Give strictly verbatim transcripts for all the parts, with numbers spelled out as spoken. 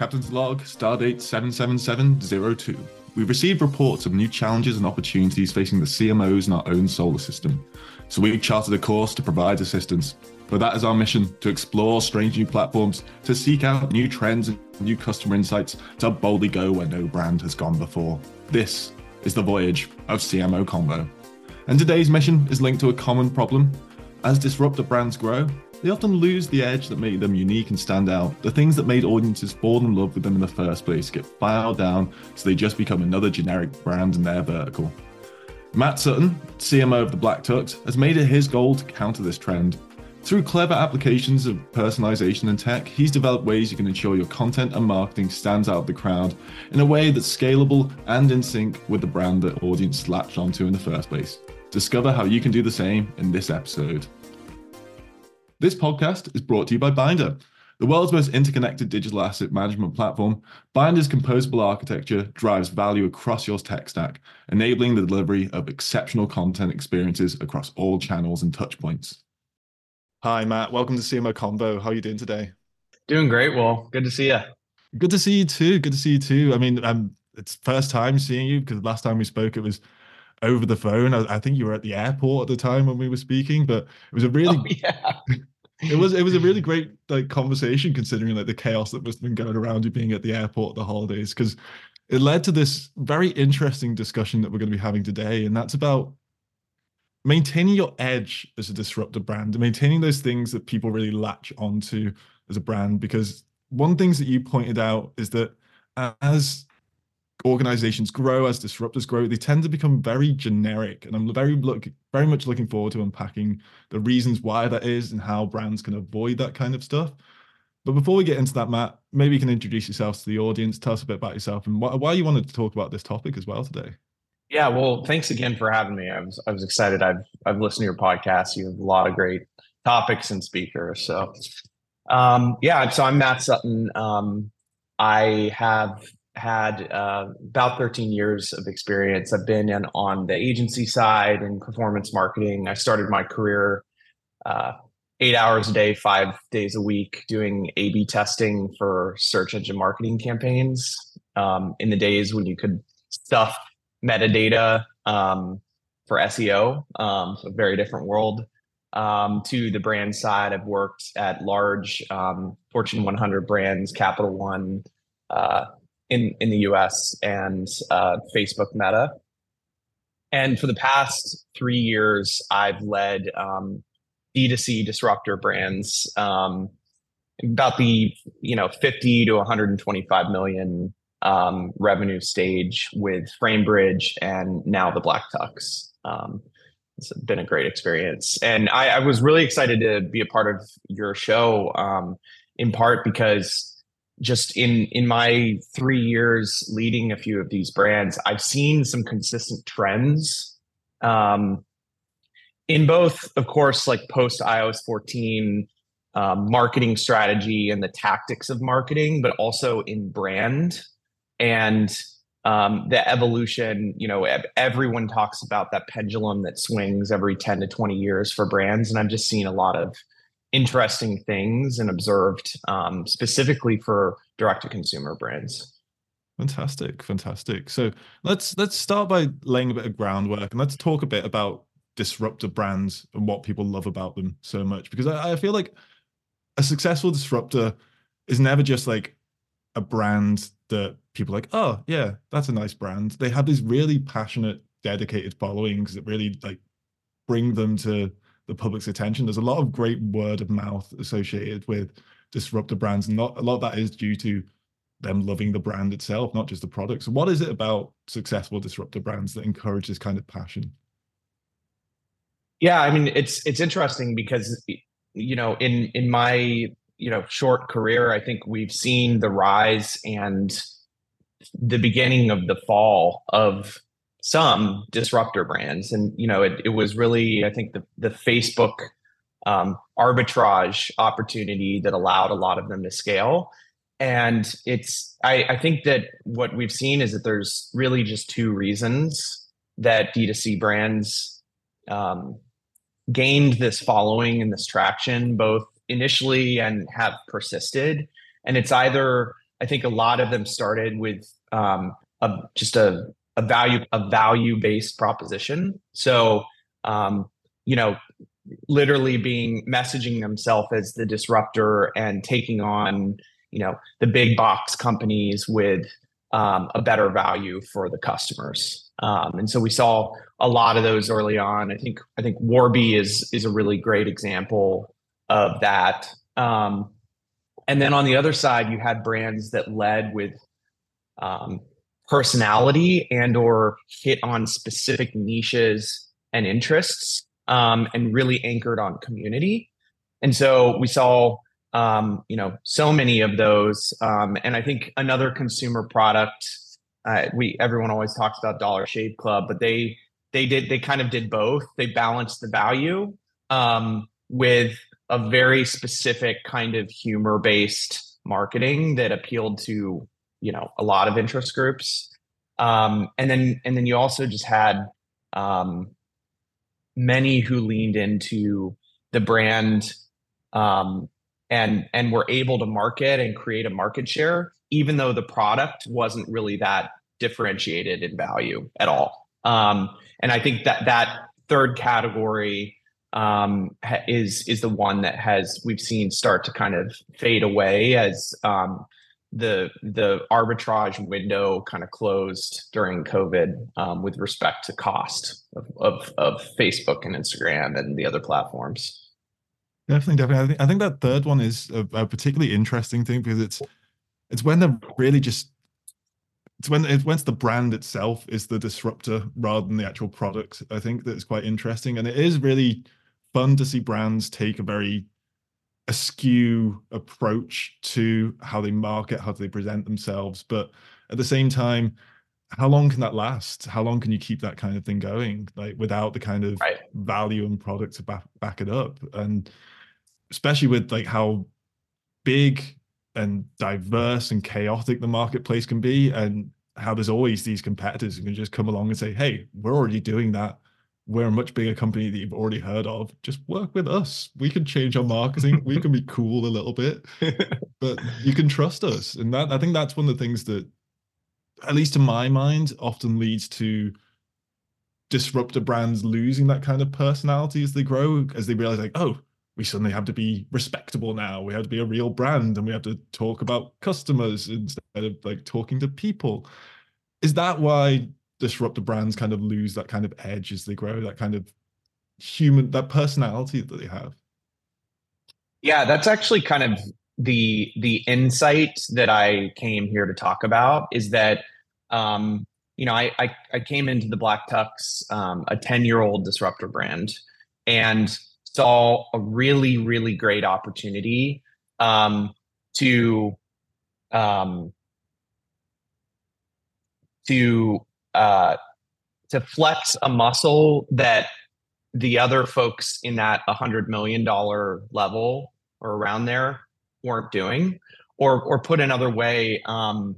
Captain's log, stardate seven seven seven zero two. We've received reports of new challenges and opportunities facing the C M Os in our own solar system. So we've charted a course to provide assistance. But that is our mission, to explore strange new platforms, to seek out new trends and new customer insights, to boldly go where no brand has gone before. This is the voyage of C M O Convo. And today's mission is linked to a common problem. As disruptor brands grow, they often lose the edge that made them unique and stand out. The things that made audiences fall in love with them in the first place get filed down, so they just become another generic brand in their vertical. Matt Sutton, C M O of the Black Tux, has made it his goal to counter this trend. Through clever applications of personalization and tech, he's developed ways you can ensure your content and marketing stands out of the crowd in a way that's scalable and in sync with the brand that audience latched onto in the first place. Discover how you can do the same in this episode. This podcast is brought to you by Bynder, the world's most interconnected digital asset management platform. Bynder's composable architecture drives value across your tech stack, enabling the delivery of exceptional content experiences across all channels and touchpoints. Hi, Matt. Welcome to C M O Convo. How are you doing today? Doing great. Well, good to see you. Good to see you too. Good to see you too. I mean, um, it's first time seeing you because last time we spoke, it was over the phone. I, I think you were at the airport at the time when we were speaking, but it was a really, oh, yeah. it was it was a really great like conversation considering like the chaos that must have been going around you being at the airport the holidays, because it led to this very interesting discussion that we're going to be having today, and that's about maintaining your edge as a disruptor brand, maintaining those things that people really latch onto as a brand. Because one things that you pointed out is that as organizations grow, as disruptors grow, they tend to become very generic. And I'm very look very much looking forward to unpacking the reasons why that is and how brands can avoid that kind of stuff. But before we get into that, Matt, maybe you can introduce yourself to the audience, tell us a bit about yourself and why, why you wanted to talk about this topic as well today. Yeah, well, thanks again for having me. I was I was excited. I've I've listened to your podcast. You have a lot of great topics and speakers. So, um, yeah. So I'm Matt Sutton. Um, I have had uh, about thirteen years of experience. I've been in, on the agency side in performance marketing. I started my career uh, eight hours a day, five days a week, doing A B testing for search engine marketing campaigns. Um, in the days when you could stuff metadata um, for S E O, um, so a very different world. Um, to the brand side, I've worked at large um, Fortune one hundred brands, Capital One uh, in, in the U S and uh, Facebook Meta. And for the past three years, I've led um, D two C disruptor brands, um, about the you know fifty to one hundred twenty-five million Um, revenue stage with Framebridge and now the Black Tux. Um, it's been a great experience. And I, I was really excited to be a part of your show, um, in part because just in, in my three years leading a few of these brands, I've seen some consistent trends um, in both, of course, like post i O S fourteen um, marketing strategy and the tactics of marketing, but also in brand. And um, the evolution, you know, everyone talks about that pendulum that swings every ten to twenty years for brands. And I've just seen a lot of interesting things and observed um, specifically for direct-to-consumer brands. Fantastic, fantastic. So let's let's start by laying a bit of groundwork and let's talk a bit about disruptor brands and what people love about them so much. Because I, I feel like a successful disruptor is never just like a brand that people are like, oh yeah, that's a nice brand. They have these really passionate, dedicated followings that really like bring them to the public's attention. There's a lot of great word of mouth associated with disruptor brands, and not a lot of that is due to them loving the brand itself, not just the product. So what is it about successful disruptor brands that encourage this kind of passion? Yeah, I mean, it's it's interesting because you know, in in my you know short career, I think we've seen the rise and the beginning of the fall of some disruptor brands. And, you know, it, it was really, I think the, the Facebook um, arbitrage opportunity that allowed a lot of them to scale. And it's, I, I think that what we've seen is that there's really just two reasons that D two C brands um, gained this following and this traction, both initially and have persisted. And it's either I think a lot of them started with um, a, just a, a value a value based proposition. So um, you know, literally being messaging themselves as the disruptor and taking on, you know, the big box companies with um, a better value for the customers. Um, and so we saw a lot of those early on. I think I think Warby is is a really great example of that. Um, and then on the other side, you had brands that led with um, personality and or hit on specific niches and interests, um, and really anchored on community. And so we saw, um, you know, so many of those. Um, and I think another consumer product, uh, we everyone always talks about Dollar Shave Club, but they they did they kind of did both. They balanced the value um, with a very specific kind of humor based marketing that appealed to, you know, a lot of interest groups. Um, and then and then you also just had um, many who leaned into the brand um, and and were able to market and create a market share, even though the product wasn't really that differentiated in value at all. Um, and I think that that third category um, ha- is is the one that has we've seen start to kind of fade away as um, the the arbitrage window kind of closed during COVID um, with respect to cost of, of of Facebook and Instagram and the other platforms. Definitely, definitely. I think I think that third one is a, a particularly interesting thing because it's it's when they're really just it's when it's when it's the brand itself is the disruptor rather than the actual product. I think that's quite interesting, and it is really fun to see brands take a very askew approach to how they market, how they present themselves. But at the same time, how long can that last? How long can you keep that kind of thing going, like without the kind of Right. value and product to back, back it up? And especially with like how big and diverse and chaotic the marketplace can be, and how there's always these competitors who can just come along and say, hey, we're already doing that. We're a much bigger company that you've already heard of. Just work with us. We can change our marketing. We can be cool a little bit, but you can trust us. And that I think that's one of the things that, at least in my mind, often leads to disruptor brands losing that kind of personality as they grow, as they realize like, oh, we suddenly have to be respectable now. We have to be a real brand and we have to talk about customers instead of like talking to people. Is that why disruptor brands kind of lose that kind of edge as they grow, that kind of human, that personality that they have? Yeah, that's actually kind of the the insight that I came here to talk about is that um, you know, I, I I came into the Black Tux, um, a ten-year-old disruptor brand, and saw a really, really great opportunity um, to um, to uh, to flex a muscle that the other folks in that one hundred million dollars level or around there weren't doing. Or or put another way, um,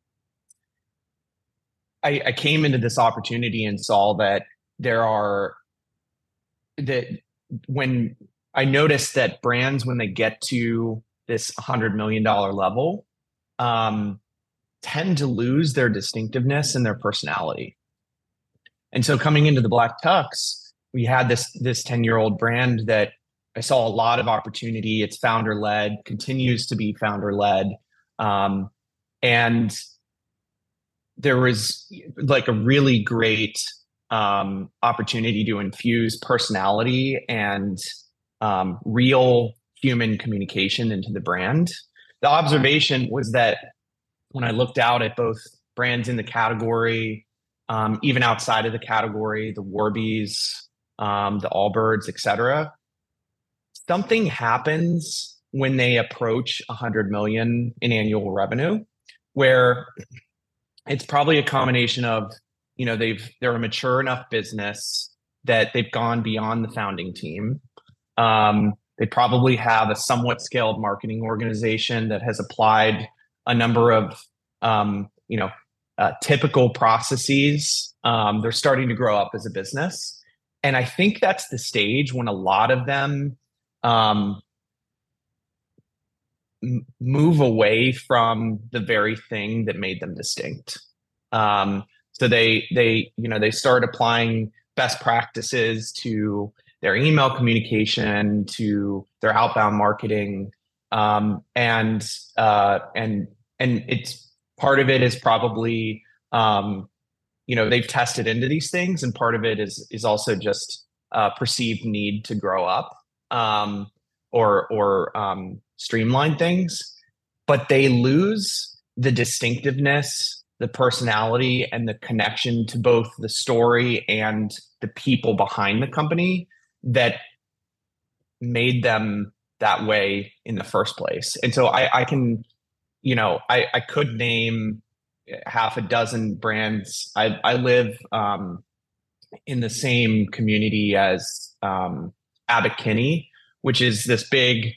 I, I came into this opportunity and saw that there are that when I noticed that brands, when they get to this one hundred million dollars level, um, tend to lose their distinctiveness and their personality. And so coming into the Black Tux, we had this this ten-year-old brand that I saw a lot of opportunity. It's founder-led, continues to be founder-led. Um, and there was like a really great um, opportunity to infuse personality and um, real human communication into the brand. The observation was that when I looked out at both brands in the category, um, even outside of the category, the Warbys, um, the Allbirds, et cetera, something happens when they approach one hundred million in annual revenue, where it's probably a combination of, you know, they've they're a mature enough business that they've gone beyond the founding team. Um, they probably have a somewhat scaled marketing organization that has applied a number of, um, you know, uh, typical processes. Um, they're starting to grow up as a business. And I think that's the stage when a lot of them um, m- move away from the very thing that made them distinct. Um, so they they you know they start applying best practices to their email communication, to their outbound marketing, um, and uh, and and it's part of it is probably um, you know they've tested into these things, and part of it is is also just uh, perceived need to grow up, um, or or um, streamline things, but they lose the distinctiveness, the personality, and the connection to both the story and the people behind the company that made them that way in the first place. And so I, I can, you know, I, I could name half a dozen brands. I, I live um, in the same community as um, Abbot Kinney, which is this big,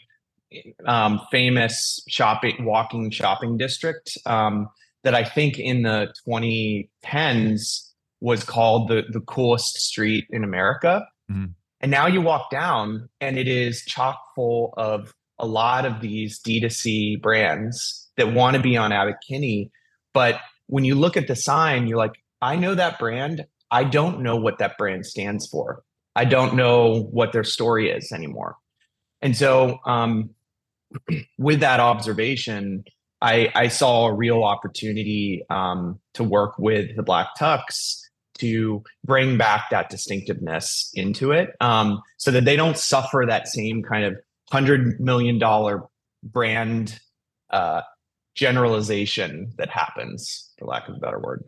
um, famous shopping, walking shopping district um, that I think in the twenty tens was called the the coolest street in America. Mhm. And now you walk down and it is chock full of a lot of these D two C brands that want to be on Abbot Kinney. But when you look at the sign, you're like, I know that brand. I don't know what that brand stands for. I don't know what their story is anymore. And so, um, with that observation, I, I saw a real opportunity um, to work with the Black Tux to bring back that distinctiveness into it, um, so that they don't suffer that same kind of hundred million dollar brand uh, generalization that happens, for lack of a better word.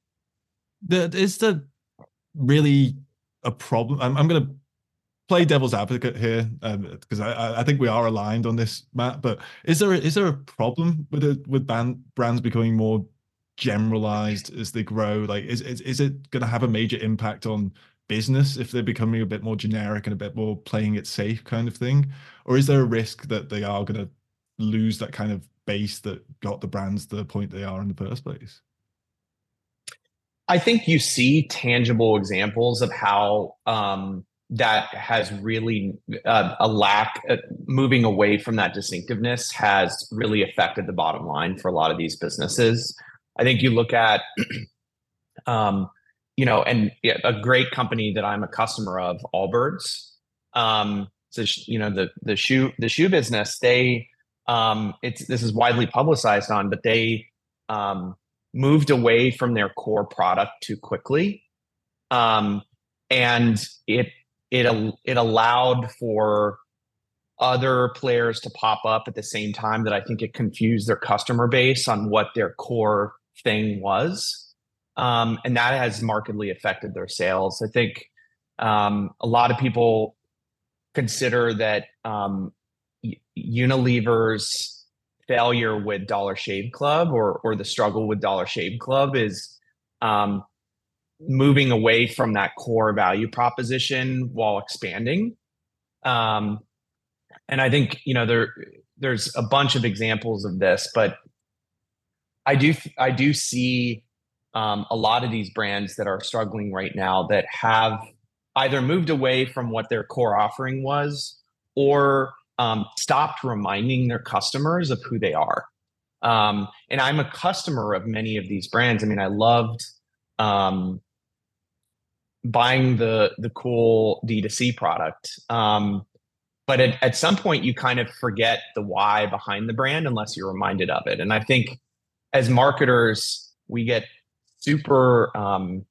The, is there really a problem? I'm, I'm going to play devil's advocate here because um, I, I think we are aligned on this, Matt. But is there a, is there a problem with it, with band, brands becoming more generalized as they grow? Like, is is, is it going to have a major impact on business if they're becoming a bit more generic and a bit more playing it safe kind of thing? Or is there a risk that they are going to lose that kind of base that got the brands to the point they are in the first place? I think you see tangible examples of how um, that has really uh, a lack of moving away from that distinctiveness has really affected the bottom line for a lot of these businesses. I think you look at, um, you know, and yeah, a great company that I'm a customer of, Allbirds. Um, so you know the the shoe the shoe business. They um, it's this is widely publicized on, but they um, moved away from their core product too quickly, um, and it it it allowed for other players to pop up at the same time that I think it confused their customer base on what their core thing was, um, and that has markedly affected their sales. I think um, a lot of people consider that um, Unilever's failure with Dollar Shave Club, or or the struggle with Dollar Shave Club, is um, moving away from that core value proposition while expanding. Um, and I think you know there there's a bunch of examples of this, but I do I do see um, a lot of these brands that are struggling right now that have either moved away from what their core offering was, or um, stopped reminding their customers of who they are. Um, and I'm a customer of many of these brands. I mean, I loved um, buying the the cool D two C product. Um, but at, at some point, you kind of forget the why behind the brand unless you're reminded of it. And I think as marketers, we get super um,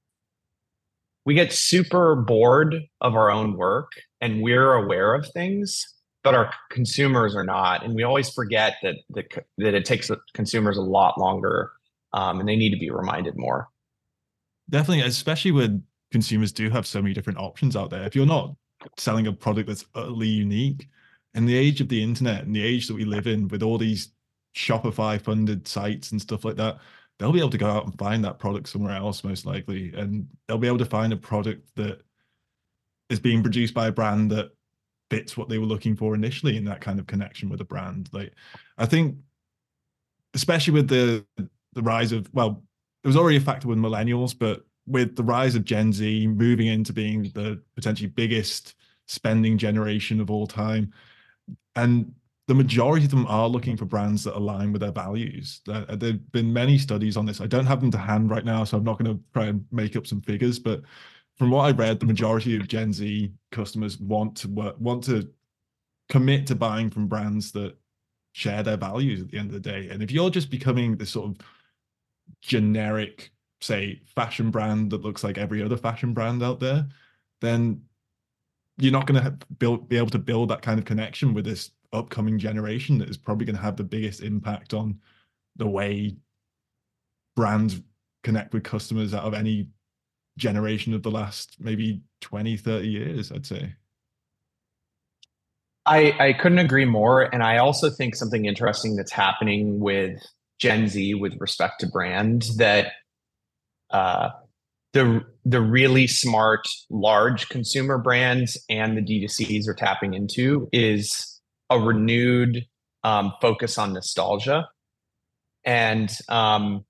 we get super bored of our own work, and we're aware of things, but our consumers are not. And we always forget that the, that it takes consumers a lot longer, um, and they need to be reminded more. Definitely, especially when consumers do have so many different options out there. If you're not selling a product that's utterly unique, in the age of the internet and the age that we live in, with all these Shopify funded sites and stuff like that, they'll be able to go out and find that product somewhere else, most likely. And they'll be able to find a product that is being produced by a brand that fits what they were looking for initially in that kind of connection with a brand. Like, I think, especially with the the rise of, well, it was already a factor with millennials, but with the rise of Gen Z moving into being the potentially biggest spending generation of all time, and the majority of them are looking for brands that align with their values. There have been many studies on this. I don't have them to hand right now, so I'm not going to try and make up some figures. But from what I read, the majority of Gen Z customers want to work, want to commit to buying from brands that share their values at the end of the day. And if you're just becoming this sort of generic, say, fashion brand that looks like every other fashion brand out there, then you're not going to build be able to build that kind of connection with this upcoming generation that is probably going to have the biggest impact on the way brands connect with customers out of any generation of the last maybe twenty, thirty years, I'd say. I, I couldn't agree more. And I also think something interesting that's happening with Gen Z with respect to brand that uh, the the really smart, large consumer brands and the D two Cs are tapping into is a renewed um, focus on nostalgia. And um,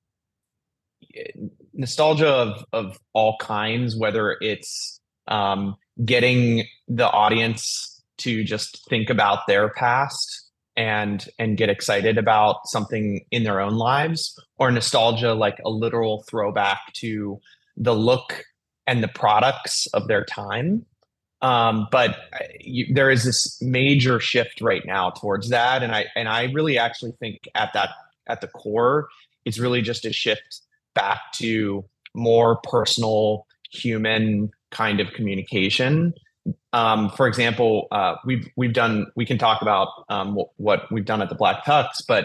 nostalgia of, of all kinds, whether it's um, getting the audience to just think about their past and and get excited about something in their own lives, or nostalgia like a literal throwback to the look and the products of their time. Um, but you, there is this major shift right now towards that, and I and I really actually think at that at the core, it's really just a shift back to more personal, human kind of communication. Um, for example, uh, we've we've done. We can talk about um, what, what we've done at the Black Tux, but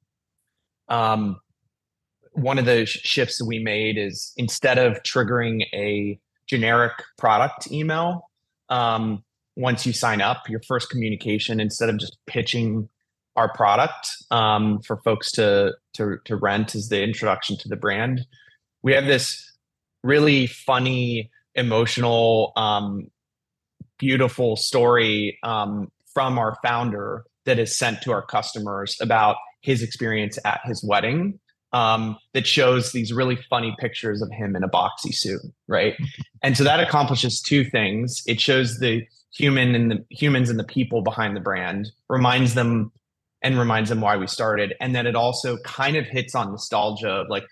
um, one of the sh- shifts that we made is instead of triggering a generic product email, um, once you sign up, your first communication, instead of just pitching our product um, for folks to to to rent as the introduction to the brand, we have this really funny, emotional. Um, beautiful story um, from our founder that is sent to our customers about his experience at his wedding um, that shows these really funny pictures of him in a boxy suit, right? And so that accomplishes two things. It shows the human and the humans and the people behind the brand, reminds them and reminds them why we started. And then it also kind of hits on nostalgia of like,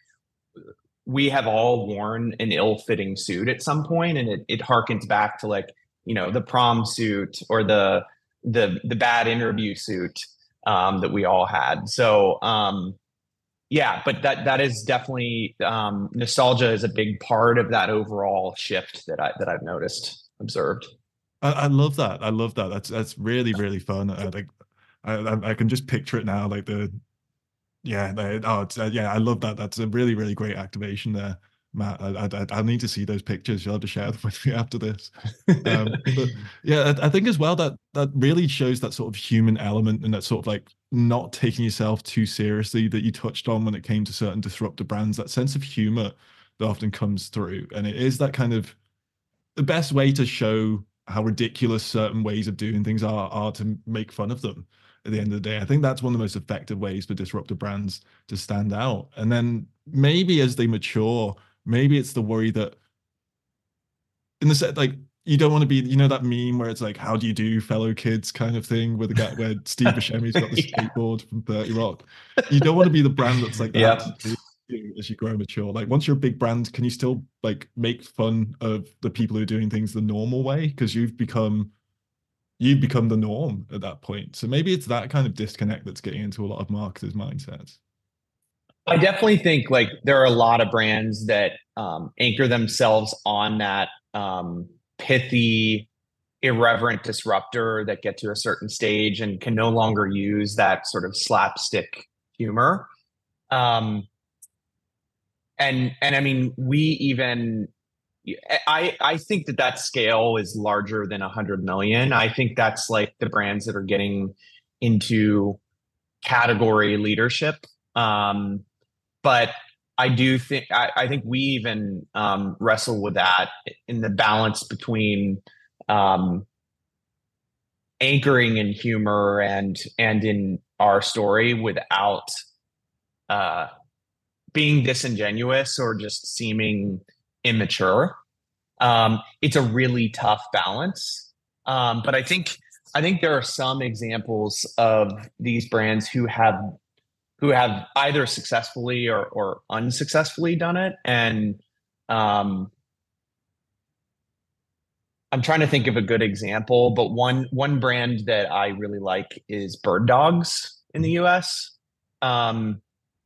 we have all worn an ill-fitting suit at some point, and it, it harkens back to like, you know, the prom suit or the the the bad interview suit um, that we all had. So um, yeah, but that that is definitely um, nostalgia is a big part of that overall shift that I that I've noticed, observed. I, I love that. I love that. That's that's really really fun. I like, I I can just picture it now. Like the, yeah, they, oh, it's, uh, yeah, I love that. That's a really really great activation there, Matt. I I, I need to see those pictures. You'll have to share them with me after this. Um, but yeah, I, I think as well that that really shows that sort of human element and that sort of like not taking yourself too seriously that you touched on when it came to certain disruptive brands. That sense of humor that often comes through, and it is that kind of the best way to show how ridiculous certain ways of doing things are are to make fun of them at the end of the day. I think that's one of the most effective ways for disruptive brands to stand out. And then maybe as they mature, maybe it's the worry that in the set, like you don't want to be, you know, that meme where it's like, how do you do, fellow kids kind of thing with the guy where Steve Buscemi's got the Yeah. skateboard from thirty Rock. You don't want to be the brand that's like that. Yep. As you grow and mature, like once you're a big brand, can you still like make fun of the people who are doing things the normal way? Because you've become you've become the norm at that point. So maybe it's that kind of disconnect that's getting into a lot of marketers' mindsets. I definitely think like there are a lot of brands that um, anchor themselves on that um, pithy, irreverent disruptor that get to a certain stage and can no longer use that sort of slapstick humor. Um, and and I mean, we even I I think that that scale is larger than a hundred million. I think that's like the brands that are getting into category leadership. Um, but I do think I, I think we even um, wrestle with that in the balance between um, anchoring in humor and and in our story without uh, being disingenuous or just seeming immature. Um, it's a really tough balance. Um, but I think I think there are some examples of these brands who have who have either successfully or or unsuccessfully done it. And um, I'm trying to think of a good example, but one one brand that I really like is Bird Dogs in the U S. Um,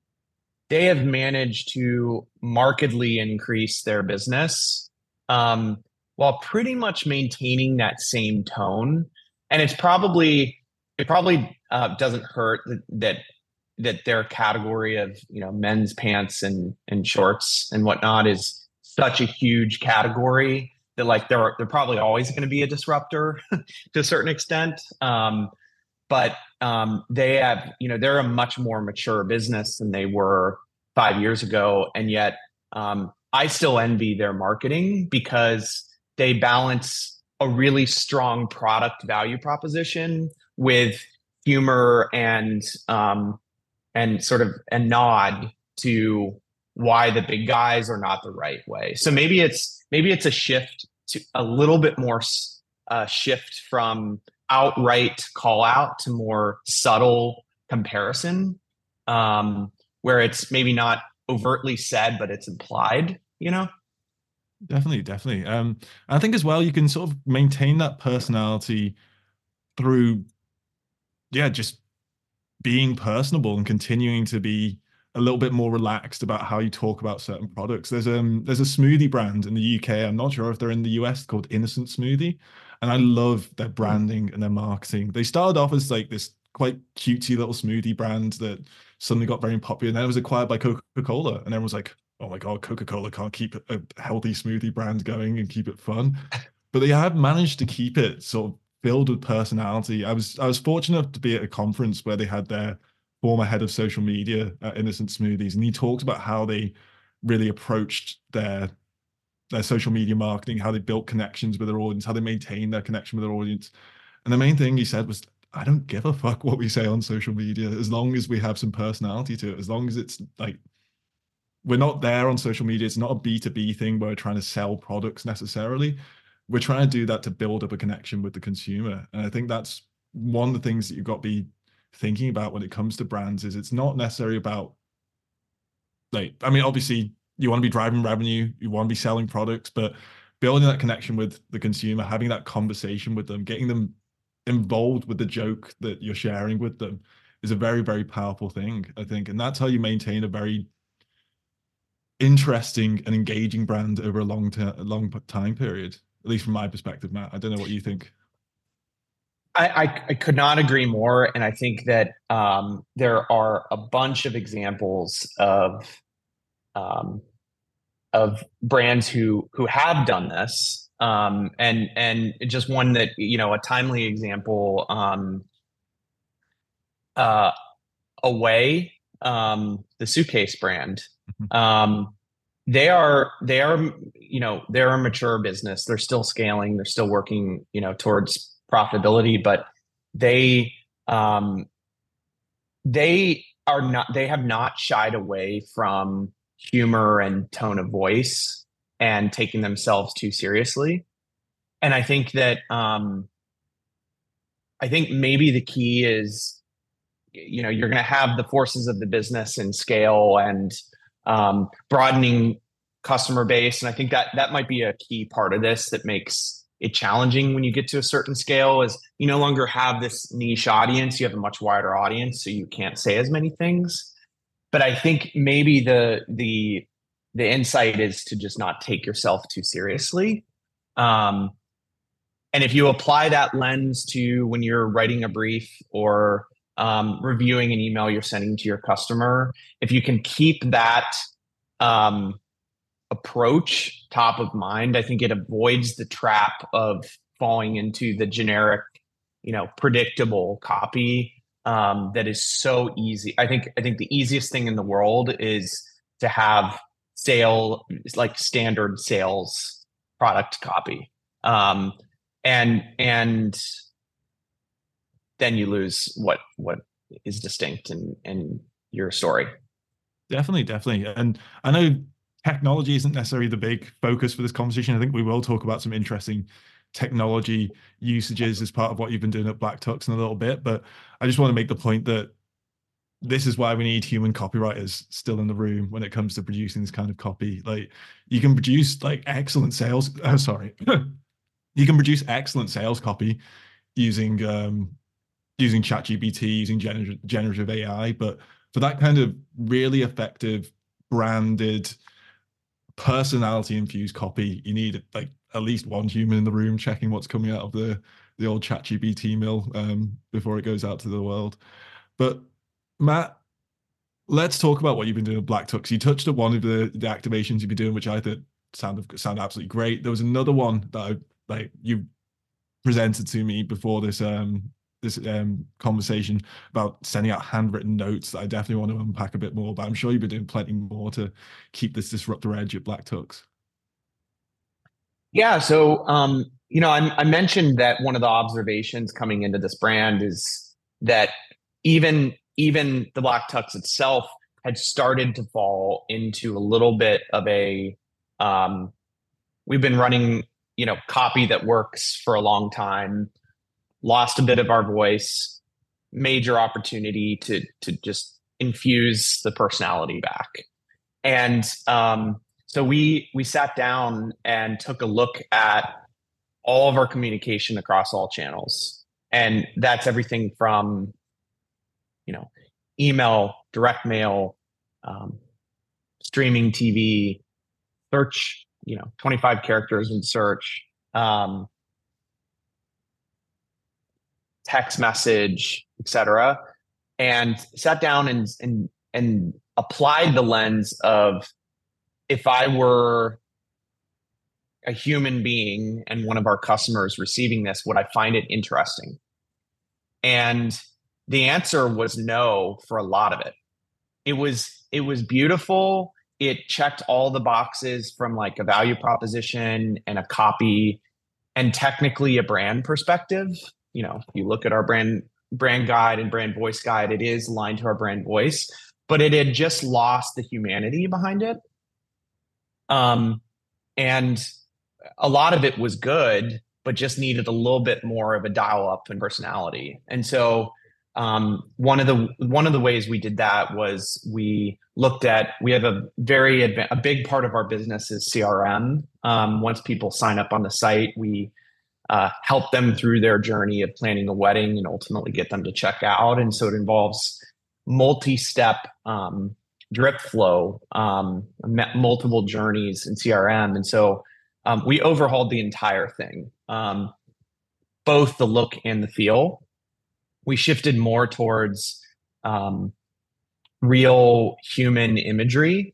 they have managed to markedly increase their business um, while pretty much maintaining that same tone. And it's probably it probably uh, doesn't hurt that, that that their category of you know men's pants and and shorts and whatnot is such a huge category that like they're they're probably always going to be a disruptor to a certain extent. Um, but um, they have, you know, they're a much more mature business than they were five years ago, and yet um, I still envy their marketing because they balance a really strong product value proposition with humor and um, and sort of a nod to why the big guys are not the right way. So maybe it's maybe it's a shift to a little bit more uh, shift from outright call out to more subtle comparison, um, where it's maybe not overtly said, but it's implied, you know? Definitely, definitely. Um, I think as well, you can sort of maintain that personality through, yeah, just being personable and continuing to be a little bit more relaxed about how you talk about certain products. There's um there's a smoothie brand in the U K. I'm not sure if they're in the U S, called Innocent Smoothie, and I love their branding and their marketing. They started off as like this quite cutesy little smoothie brand that suddenly got very popular, and then it was acquired by Coca-Cola, and everyone was like, oh my god, Coca-Cola can't keep a healthy smoothie brand going and keep it fun. But they have managed to keep it sort of filled with personality. I was I was fortunate to be at a conference where they had their former head of social media at Innocent Smoothies, and he talked about how they really approached their their social media marketing, how they built connections with their audience, how they maintained their connection with their audience. And the main thing he said was, I don't give a fuck what we say on social media, as long as we have some personality to it, as long as it's like, we're not there on social media. It's not a B two B thing where we're trying to sell products necessarily. We're trying to do that to build up a connection with the consumer. And I think that's one of the things that you've got to be thinking about when it comes to brands. Is it's not necessarily about, like, I mean, obviously you want to be driving revenue, you want to be selling products, but building that connection with the consumer, having that conversation with them, getting them involved with the joke that you're sharing with them is a very, very powerful thing, I think. And that's how you maintain a very interesting and engaging brand over a long, ter- long time period, at least from my perspective, Matt. I don't know what you think. I, I, I could not agree more. And I think that um, there are a bunch of examples of um, of brands who who have done this. Um, and and just one that, you know, a timely example, um, uh, Away, um, the suitcase brand. Um, they are they are you know they're a mature business. They're still scaling. They're still working, you know, towards profitability, but they um, they are not. They have not shied away from humor and tone of voice and taking themselves too seriously. And I think that um, I think maybe the key is, you know, you're going to have the forces of the business and scale and um, broadening customer base. And I think that that might be a key part of this that makes it challenging when you get to a certain scale, is you no longer have this niche audience. You have a much wider audience, so you can't say as many things. But I think maybe the the the insight is to just not take yourself too seriously. Um, and if you apply that lens to when you're writing a brief or um, reviewing an email you're sending to your customer, if you can keep that um, approach top of mind, I think it avoids the trap of falling into the generic, you know, predictable copy um, that is so easy. I think I think the easiest thing in the world is to have sale like standard sales product copy, um, and and then you lose what what is distinct in in your story. Definitely, definitely. And I know technology isn't necessarily the big focus for this conversation. I think we will talk about some interesting technology usages as part of what you've been doing at Black Tux in a little bit, but I just want to make the point that this is why we need human copywriters still in the room when it comes to producing this kind of copy. Like, you can produce like excellent sales. Oh, sorry. You can produce excellent sales copy using um, using ChatGPT, using gener- generative A I, but for that kind of really effective, branded, personality infused copy, you need like at least one human in the room checking what's coming out of the the old ChatGPT mill um, before it goes out to the world. But Matt, let's talk about what you've been doing with Black Tux. You touched at one of the, the activations you've been doing, which I thought sounded sounded absolutely great. There was another one that I like you presented to me before this um this um conversation about sending out handwritten notes that I definitely want to unpack a bit more. But I'm sure you've been doing plenty more to keep this disruptor edge at Black Tux. Yeah. So, um, you know, I, I mentioned that one of the observations coming into this brand is that even even the Black Tux itself had started to fall into a little bit of a, um, we've been running, you know, copy that works for a long time, lost a bit of our voice, major opportunity to to just infuse the personality back. And um, so we we sat down and took a look at all of our communication across all channels. And that's everything from, you know, email, direct mail, um, streaming T V, search, you know, twenty-five characters in search, um, text message, et cetera, and sat down and and and applied the lens of, if I were a human being and one of our customers receiving this, would I find it interesting? And the answer was no for a lot of it. It was it was beautiful. It checked all the boxes from like a value proposition and a copy and technically a brand perspective. You know, if you look at our brand brand guide and brand voice guide, it is aligned to our brand voice, but it had just lost the humanity behind it. Um, and a lot of it was good, but just needed a little bit more of a dial up in personality. And so um, one of the one of the ways we did that was we looked at, we have a very adva- a big part of our business is C R M. Um, once people sign up on the site, we uh, help them through their journey of planning a wedding and ultimately get them to check out. And so it involves multi-step um, drip flow, um, multiple journeys in C R M. And so um, we overhauled the entire thing, um, both the look and the feel. We shifted more towards um, real human imagery.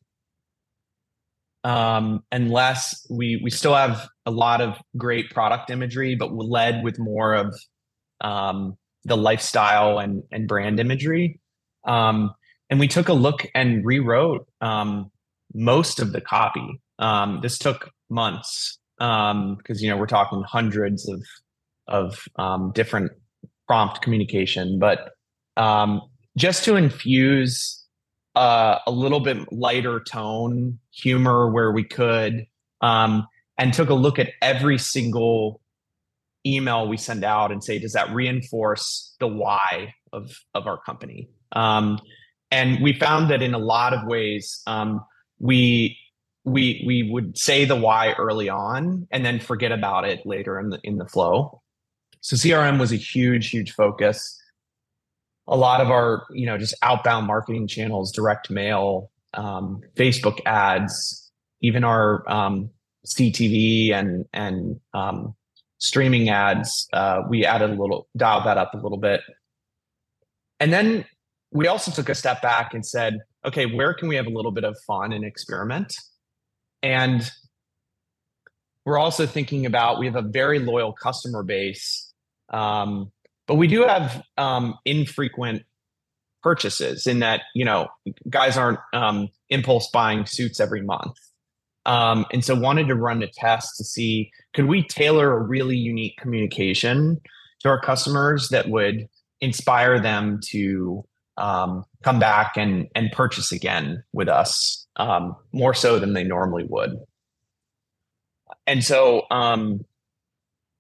Um, and less, we we still have a lot of great product imagery, but we led with more of um, the lifestyle and, and brand imagery. Um, and we took a look and rewrote um, most of the copy. Um, this took months because, um, you know, we're talking hundreds of, of um, different prompt communication, but um, just to infuse uh, a little bit lighter tone, humor where we could, um, and took a look at every single email we send out and say, does that reinforce the why of, of our company? Um, and we found that in a lot of ways, um, we we we would say the why early on and then forget about it later in the in the flow. So C R M was a huge, huge focus. A lot of our, you know, just outbound marketing channels, direct mail, um, Facebook ads, even our um, C T V and and um, streaming ads, uh, we added a little, dialed that up a little bit. And then we also took a step back and said, okay, where can we have a little bit of fun and experiment? And we're also thinking about, we have a very loyal customer base, um, but we do have um, infrequent purchases in that, you know, guys aren't um, impulse buying suits every month. Um, and so wanted to run a test to see, could we tailor a really unique communication to our customers that would inspire them to um, come back and, and purchase again with us, um, more so than they normally would. And so um,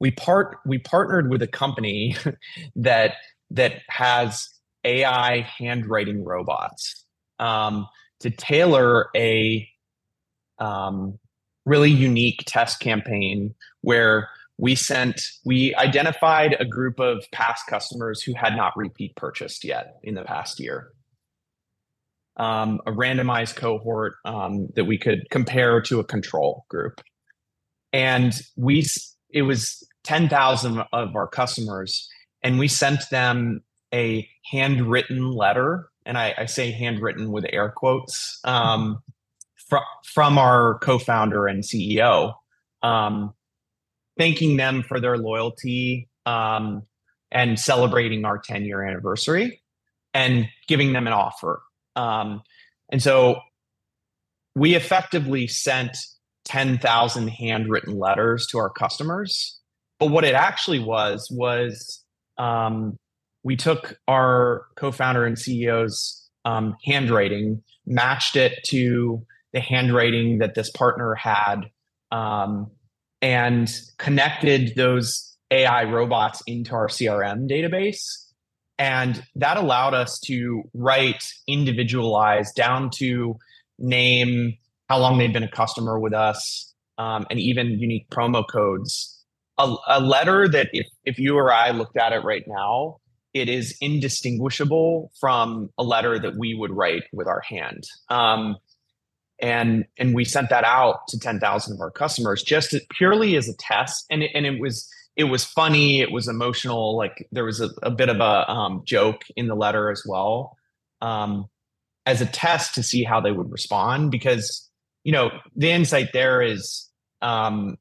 we part we partnered with a company that that has A I handwriting robots um, to tailor a um, really unique test campaign where we sent we identified a group of past customers who had not repeat purchased yet in the past year. Um, a randomized cohort um, that we could compare to a control group. And we, it was ten thousand of our customers, and we sent them a handwritten letter. And I, I say handwritten with air quotes um, from, from our co-founder and C E O, um, thanking them for their loyalty um, and celebrating our ten year anniversary and giving them an offer. Um, and so we effectively sent ten thousand handwritten letters to our customers. But what it actually was, was um, we took our co-founder and C E O's um, handwriting, matched it to the handwriting that this partner had, um, and connected those A I robots into our C R M database. And that allowed us to write individualized down to name, how long they'd been a customer with us, um, and even unique promo codes. A, a letter that if, if you or I looked at it right now, it is indistinguishable from a letter that we would write with our hand. Um, and and we sent that out to ten thousand of our customers just to, purely as a test. And it, and it was it was funny, it was emotional. Like there was a, a bit of a um, joke in the letter as well, um, as a test to see how they would respond. Because you know the insight there is, um,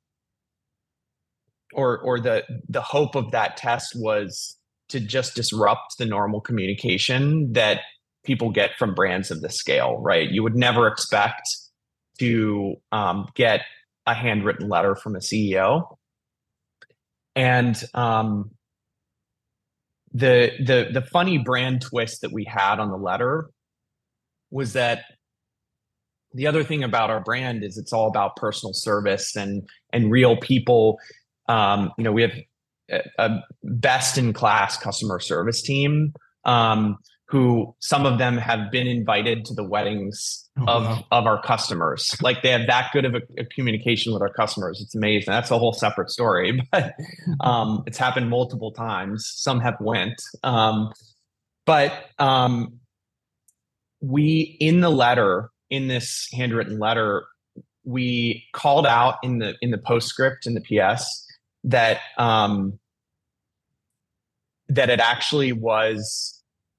or or the the hope of that test was to just disrupt the normal communication that people get from brands of this scale, right? You would never expect to um, get a handwritten letter from a C E O. And um, the the the funny brand twist that we had on the letter was that the other thing about our brand is it's all about personal service and and real people. Um, you know, we have a, a best in class customer service team, um, who some of them have been invited to the weddings Oh, of, wow. of our customers. Like they have that good of a, a communication with our customers. It's amazing. That's a whole separate story, but um, it's happened multiple times. Some have went. Um, but um, we, in the letter, in this handwritten letter, we called out in the in the postscript in the P S that um, that it actually was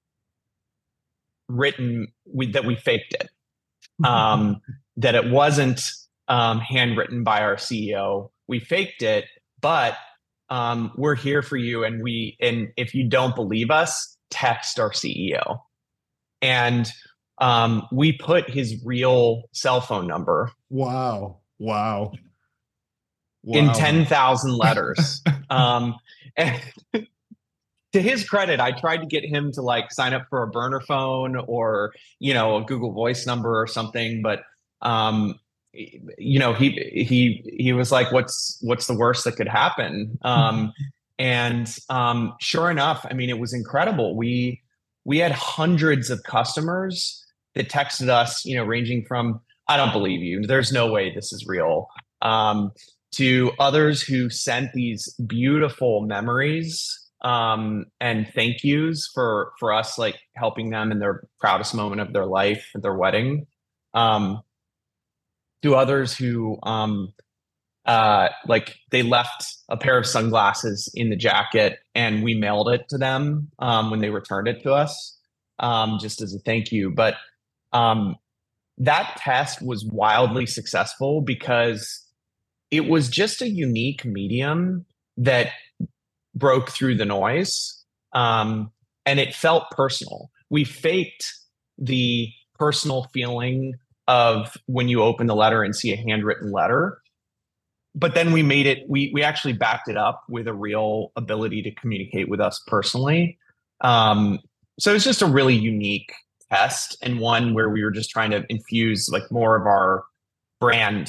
written, we, that we faked it, um, that it wasn't um, handwritten by our C E O. We faked it, but um, we're here for you. And we, and if you don't believe us, text our C E O. And um, we put his real cell phone number. Wow. Wow. Wow. In ten thousand letters. um, and to his credit, I tried to get him to like sign up for a burner phone or, you know, a Google Voice number or something. But, um, you know, he, he, he was like, what's, what's the worst that could happen? Um, and, um, sure enough, I mean, it was incredible. We, we had hundreds of customers that texted us, you know, ranging from, I don't believe you, there's no way this is real, um, to others who sent these beautiful memories um, and thank yous for, for us, like helping them in their proudest moment of their life, at their wedding, um, to others who, um, uh, like they left a pair of sunglasses in the jacket and we mailed it to them, um, when they returned it to us, um, just as a thank you. But, um, that test was wildly successful because it was just a unique medium that broke through the noise, um, and it felt personal. We faked the personal feeling of when you open the letter and see a handwritten letter, but then we made it, we, we actually backed it up with a real ability to communicate with us personally. Um, so it's just a really unique test, and one where we were just trying to infuse like more of our brand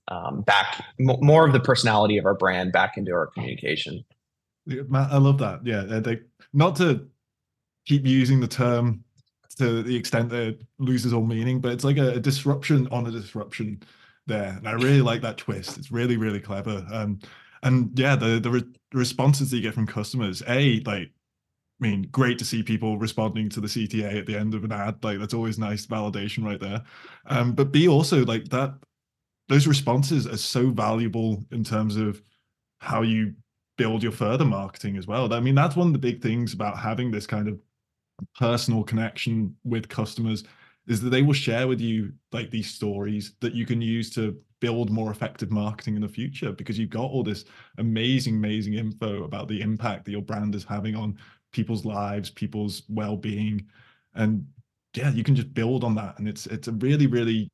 um, back m- more of the personality of our brand back into our communication. Yeah, Matt, I love that. Yeah, uh, they, not to keep using the term to the extent that it loses all meaning, but it's like a, a disruption on a disruption there, and I really like that twist. It's really, really clever. Um, and yeah, the the re responses that you get from customers, a like, I mean, great to see people responding to the C T A at the end of an ad. Like that's always nice validation right there. Um, but B also like that those responses are so valuable in terms of how you build your further marketing as well. I mean, that's one of the big things about having this kind of personal connection with customers is that they will share with you like these stories that you can use to build more effective marketing in the future because you've got all this amazing, amazing info about the impact that your brand is having on people's lives, people's well-being. And yeah, you can just build on that. And it's it's a really, really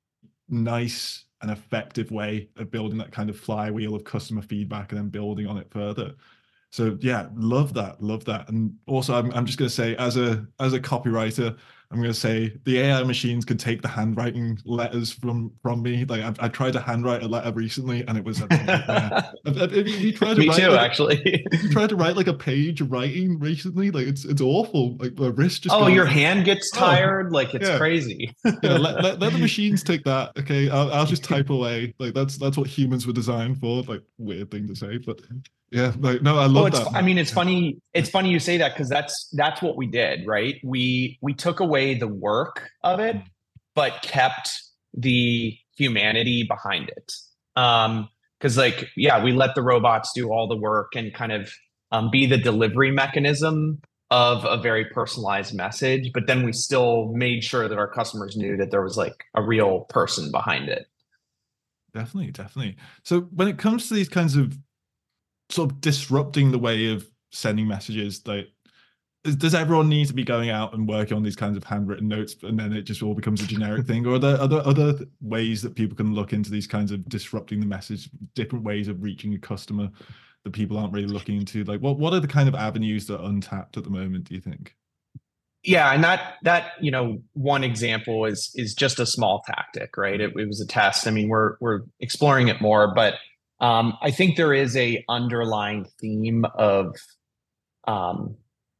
nice and effective way of building that kind of flywheel of customer feedback and then building on it further. So yeah, love that, love that. And also I'm I'm just gonna say as a as a copywriter, I'm gonna say the A I machines can take the handwriting letters from from me. Like I've, I tried to handwrite a letter recently and it was a nightmare. Have, have, have you tried to Me write too, like actually. you tried to write like a page of writing recently? Like it's it's awful. Like my wrist just Oh, goes, your hand gets oh tired. Like it's yeah. crazy. Yeah, let, let, let the machines take that. Okay, I'll, I'll just type away. Like that's that's what humans were designed for. Like weird thing to say, but yeah, like no, I Well, love it's, that, I man. mean, it's Yeah. funny. It's funny you say that because that's that's what we did, right? We we took away the work of it, Mm. but kept the humanity behind it. Um, because like, yeah, we let the robots do all the work and kind of um, be the delivery mechanism of a very personalized message, but then we still made sure that our customers knew that there was like a real person behind it. Definitely, definitely. So when it comes to these kinds of sort of disrupting the way of sending messages, like does, does everyone need to be going out and working on these kinds of handwritten notes and then it just all becomes a generic thing? Or are there other other ways that people can look into these kinds of disrupting the message, different ways of reaching a customer that people aren't really looking into? Like what what are the kind of avenues that are untapped at the moment, do you think? Yeah, and that that you know one example is is just a small tactic, right? It, it was a test. I mean, we're we're exploring it more, but um, I think there is a underlying theme of um,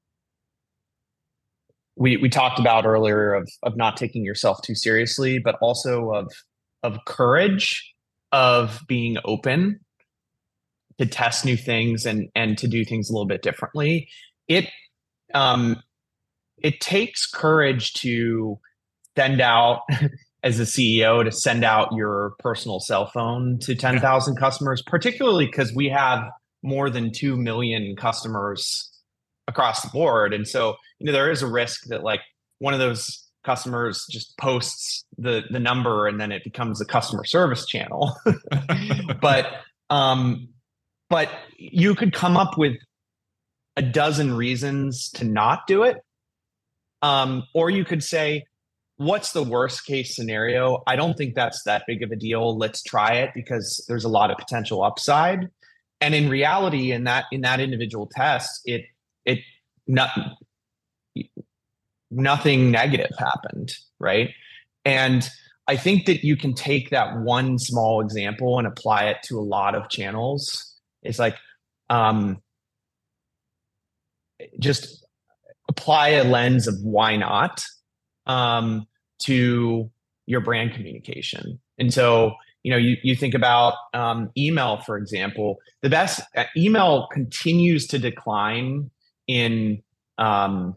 we we talked about earlier of of not taking yourself too seriously, but also of of courage, of being open to test new things and and to do things a little bit differently. It um, it takes courage to send out as a C E O to send out your personal cell phone to Yeah. ten thousand customers, particularly because we have more than two million customers across the board. And so, you know, there is a risk that like one of those customers just posts the the number and then it becomes a customer service channel. but um but you could come up with a dozen reasons to not do it. Um, or you could say, what's the worst case scenario? I don't think that's that big of a deal. Let's try it because there's a lot of potential upside. And in reality, in that in that individual test, it it not, nothing negative happened, right? And I think that you can take that one small example and apply it to a lot of channels. It's like um, just apply a lens of why not um, to your brand communication. And so, you know, you, you think about um, email, for example, the best uh, email continues to decline in um,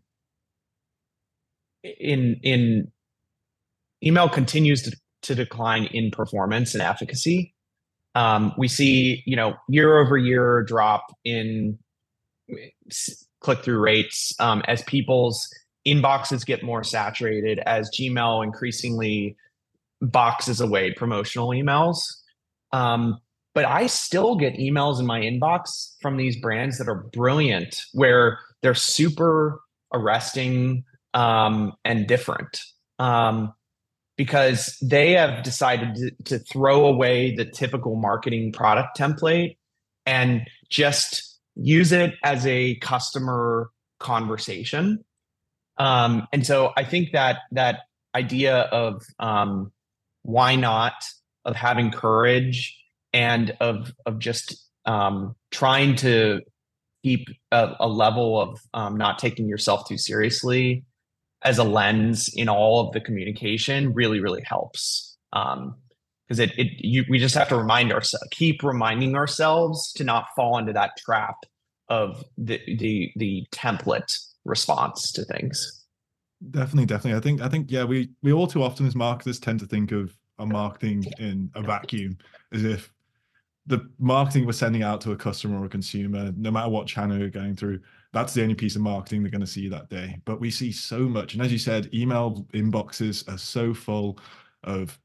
in in email continues to, to decline in performance and efficacy. Um, we see, you know, year over year drop in click through rates um, as people's inboxes get more saturated, as Gmail increasingly boxes away promotional emails. Um, but I still get emails in my inbox from these brands that are brilliant, where they're super arresting um, and different. Um, because they have decided to, to throw away the typical marketing product template and just use it as a customer conversation. Um, and so I think that that idea of um, why not, of having courage and of of just um, trying to keep a, a level of um, not taking yourself too seriously as a lens in all of the communication really, really helps. Um, because it, it you, we just have to remind ourselves, keep reminding ourselves to not fall into that trap of the the the template response to things. Definitely, definitely. I think, I think, yeah, we we all too often as marketers tend to think of our marketing in a vacuum, as if the marketing we're sending out to a customer or a consumer, no matter what channel you're going through, that's the only piece of marketing they're going to see that day. But we see so much, and as you said, email inboxes are so full of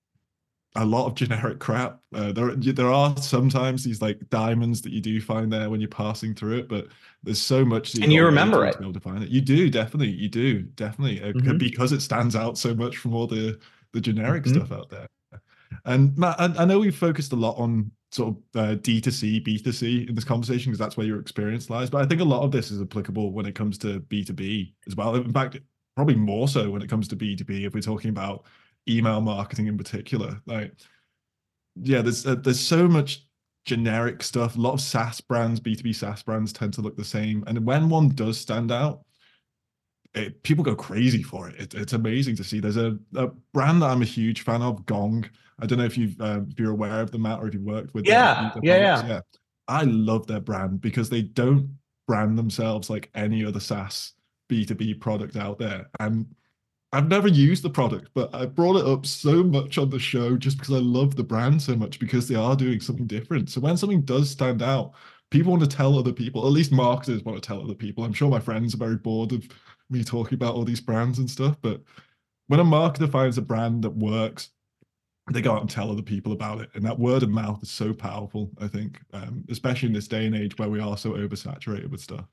a lot of generic crap. Uh, there, there are sometimes these like diamonds that you do find there when you're passing through it, but there's so much that you've And got you to go remember through it. to be able to find it. You do definitely, you do definitely, uh, Mm-hmm. because it stands out so much from all the the generic Mm-hmm. stuff out there. And Matt, I, I know we've focused a lot on sort of uh, D two C, B two C in this conversation because that's where your experience lies. But I think a lot of this is applicable when it comes to B two B as well. In fact, probably more so when it comes to B two B if we're talking about email marketing in particular. Like, yeah, there's uh, there's so much generic stuff. A lot of SaaS brands, B two B SaaS brands tend to look the same. And when one does stand out, it, people go crazy for it. it. It's amazing to see. There's a, a brand that I'm a huge fan of, Gong. I don't know if you've uh, if you're aware of them, Matt, or if you've worked with their, Yeah, their yeah, products. yeah. Yeah, I love their brand because they don't brand themselves like any other SaaS B two B product out there. And I've never used the product, but I brought it up so much on the show just because I love the brand so much because they are doing something different. So when something does stand out, people want to tell other people, at least marketers want to tell other people. I'm sure my friends are very bored of me talking about all these brands and stuff, but when a marketer finds a brand that works, they go out and tell other people about it. And that word of mouth is so powerful, I think, um, especially in this day and age where we are so oversaturated with stuff.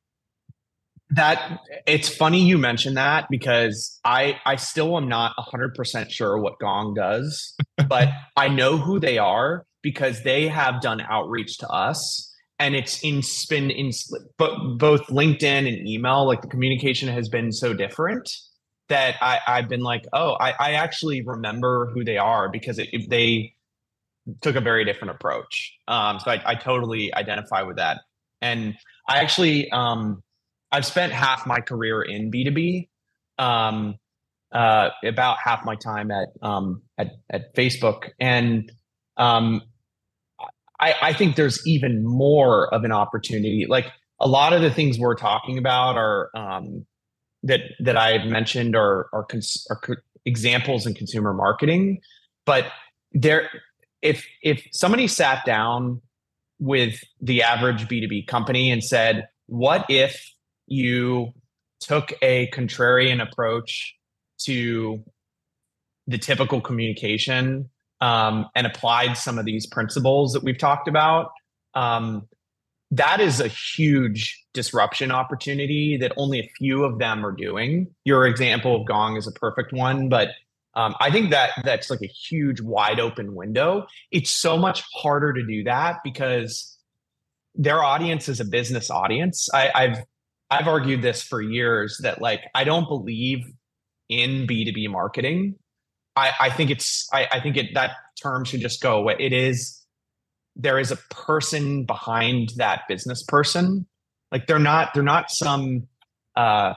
That it's funny you mentioned that because I I still am not one hundred percent sure what Gong does, but I know who they are because they have done outreach to us and it's in spin in but both LinkedIn and email, like the communication has been so different that I, I've been like, oh, I, I actually remember who they are because it, it, they took a very different approach. Um, so I, I totally identify with that. And I actually um I've spent half my career in B two B, um, uh, about half my time at um, at, at Facebook, and um, I, I think there's even more of an opportunity. Like a lot of the things we're talking about are um, that that I've mentioned are are, cons- are co- examples in consumer marketing, but there, if if somebody sat down with the average B two B company and said, "What if you took a contrarian approach to the typical communication um, and applied some of these principles that we've talked about?" Um, that is a huge disruption opportunity that only a few of them are doing. Your example of Gong is a perfect one, but um, I think that that's like a huge wide open window. It's so much harder to do that because their audience is a business audience. I, I've I've argued this for years that like I don't believe in B two B marketing. I, I think it's I, I think it that term should just go away. It is there is a person behind that business person. Like they're not they're not some uh,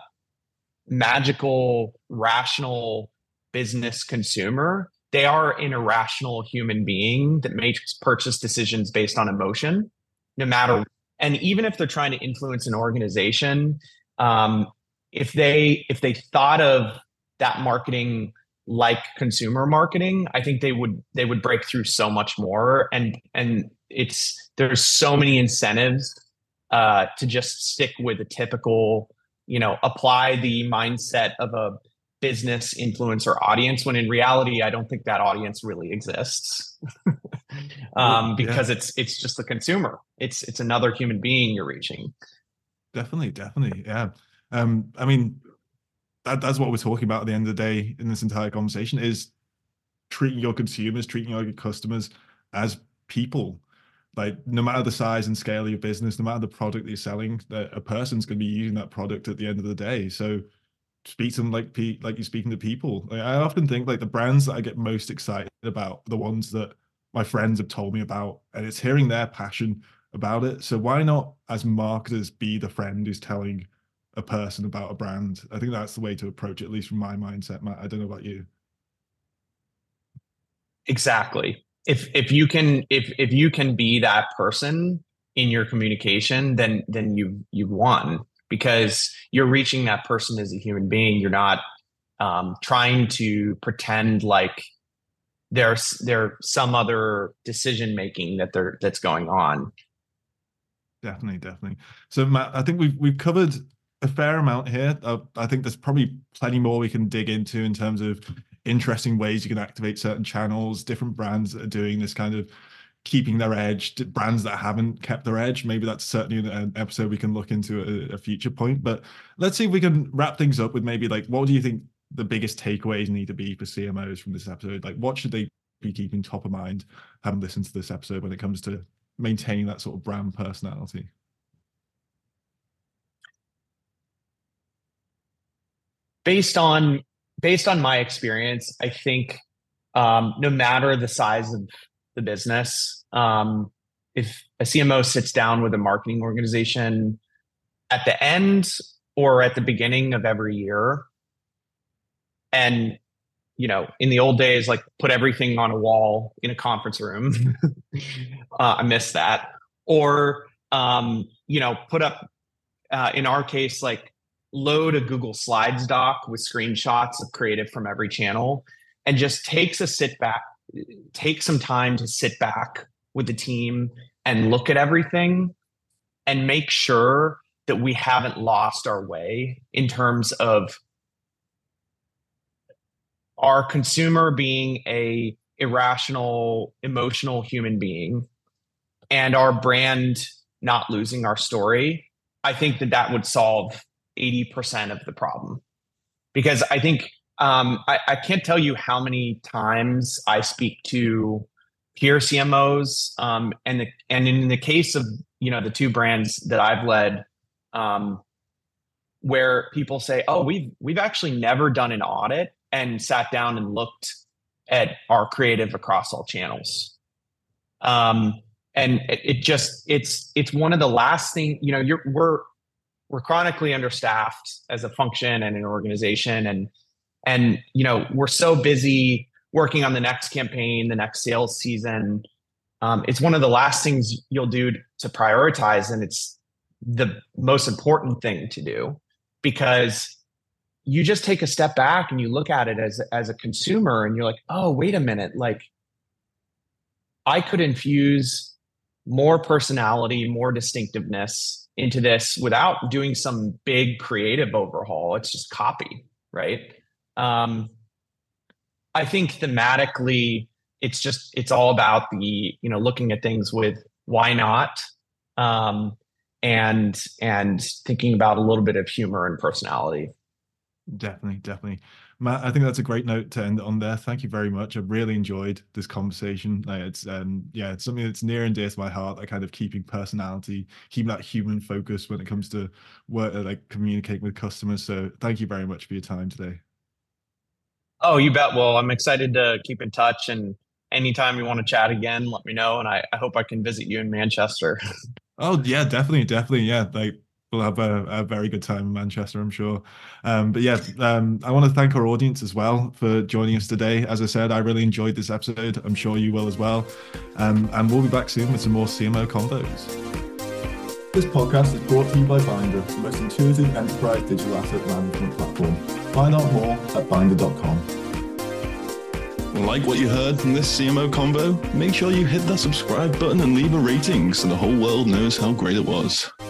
magical rational business consumer. They are an irrational human being that makes purchase decisions based on emotion, no matter. And even if they're trying to influence an organization, um, if they if they thought of that marketing like consumer marketing, I think they would they would break through so much more. And and it's there's so many incentives uh, to just stick with a typical, you know, apply the mindset of a business influencer audience when in reality I don't think that audience really exists. um, because yeah. it's it's just the consumer. It's it's another human being you're reaching. Definitely, definitely, yeah. Um, I mean, that, that's what we're talking about at the end of the day in this entire conversation is treating your consumers, treating your customers as people. Like no matter the size and scale of your business, no matter the product that you're selling, a person's going to be using that product at the end of the day. So speak to them like like you're speaking to people. Like, I often think like the brands that I get most excited about are the ones that my friends have told me about, and it's hearing their passion about it. So why not, as marketers, be the friend who's telling a person about a brand? I think that's the way to approach it, at least from my mindset, Matt. I don't know about you. Exactly. If if you can if if you can be that person in your communication, then then you've you've won, because you're reaching that person as a human being. You're not um, trying to pretend like there's there some other decision making that there that's going on. Definitely, definitely. So Matt, I think we've we've covered a fair amount here. Uh, I think there's probably plenty more we can dig into in terms of interesting ways you can activate certain channels, different brands that are doing this kind of keeping their edge, brands that haven't kept their edge. Maybe that's certainly an episode we can look into at a future point. But let's see if we can wrap things up with maybe like, what do you think the biggest takeaways need to be for C M Os from this episode? Like, what should they be keeping top of mind having listened to this episode when it comes to maintaining that sort of brand personality? Based on based on my experience, I think um, no matter the size of the business, um, if a C M O sits down with a marketing organization at the end or at the beginning of every year, and you know, in the old days, like put everything on a wall in a conference room, uh, I miss that. Or um, you know, put up uh, in our case, like load a Google Slides doc with screenshots of creative from every channel, and just takes a sit back, take some time to sit back with the team and look at everything and make sure that we haven't lost our way in terms of our consumer being a irrational, emotional human being and our brand not losing our story. I think that that would solve eighty percent of the problem. Because I think um, I, I can't tell you how many times I speak to peer C M Os, um, and the, and in the case of, you know, the two brands that I've led, um, where people say, "Oh, we've we've actually never done an audit and sat down and looked at our creative across all channels." Um, and it, it just it's it's one of the last thing, you know, you're we're we're chronically understaffed as a function and an organization, and and you know, we're so busy working on the next campaign, the next sales season. Um, it's one of the last things you'll do to prioritize, and it's the most important thing to do, because you just take a step back and you look at it as as a consumer, and you're like, oh, wait a minute, like I could infuse more personality, more distinctiveness into this without doing some big creative overhaul. It's just copy, right? Um, I think thematically, it's just, it's all about the, you know, looking at things with why not, um, and, and thinking about a little bit of humor and personality. Definitely, definitely. Matt, I think that's a great note to end on there. Thank you very much. I've really enjoyed this conversation. Like it's um yeah, it's something that's near and dear to my heart. Like kind of keeping personality, keeping that human focus when it comes to work, like communicating with customers. So thank you very much for your time today. Oh, you bet. Well, I'm excited to keep in touch, and anytime you want to chat again, let me know. And I, I hope I can visit you in Manchester. Oh yeah, definitely, definitely. Yeah, like we'll have a, a very good time in Manchester, I'm sure. Um, but yeah, um, I want to thank our audience as well for joining us today. As I said, I really enjoyed this episode. I'm sure you will as well. Um, and we'll be back soon with some more C M O Convos. This podcast is brought to you by Bynder, the most intuitive enterprise digital asset management platform. Find out more at bynder dot com. Like what you heard from this C M O Convo? Make sure you hit that subscribe button and leave a rating so the whole world knows how great it was.